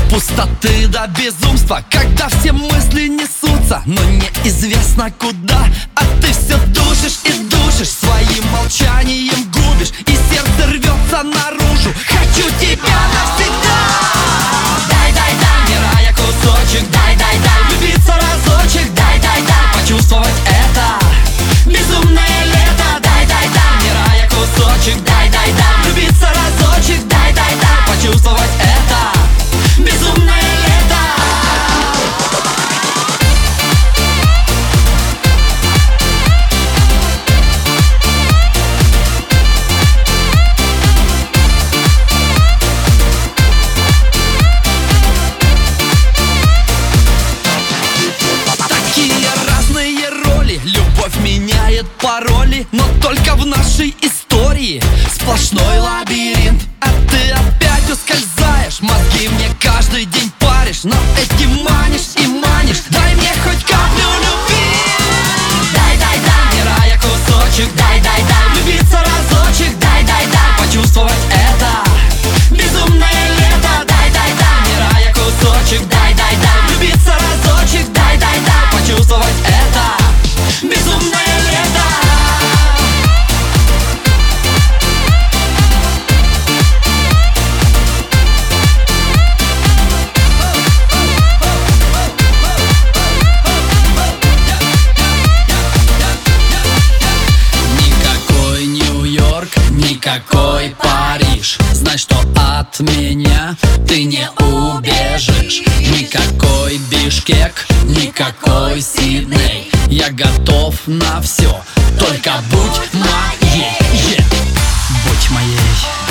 Пустоты до безумства, когда все мысли несутся, но неизвестно куда. А ты все душишь и душишь, своим молчанием губишь, и сердце рвется наружу. Хочу тебя навсегда. Дай-дай-дай, мирая кусочек, дай-дай-дай, влюбиться разочек, дай-дай-дай, почувствовать это безумное лето. Дай-дай-дай, мирая кусочек, дай-дай-дай, влюбиться разочек, дай-дай-дай, почувствовать это безумное лето. Такие разные роли, любовь меняет пароли, но только в нашей истории сплошной лабиринт. А ты опять ускользаешь, мозги мне каждый день паришь, но этим манишь и манишь. Дай мне хоть каплю любви. Дай-дай-дай, мирая кусочек, дай-дай-дай, влюбиться разочек, дай-дай-дай, почувствовать это безумное лето. Дай-дай-дай, мирая кусочек, дай-дай-дай, влюбиться разочек, дай-дай-дай, почувствовать это безумное лето. Никакой Нью-Йорк, никакой Париж, знай, что от меня ты не убежишь. Никакой Бишкек, никакой Сидней, я готов на все, только будь моей, будь моей.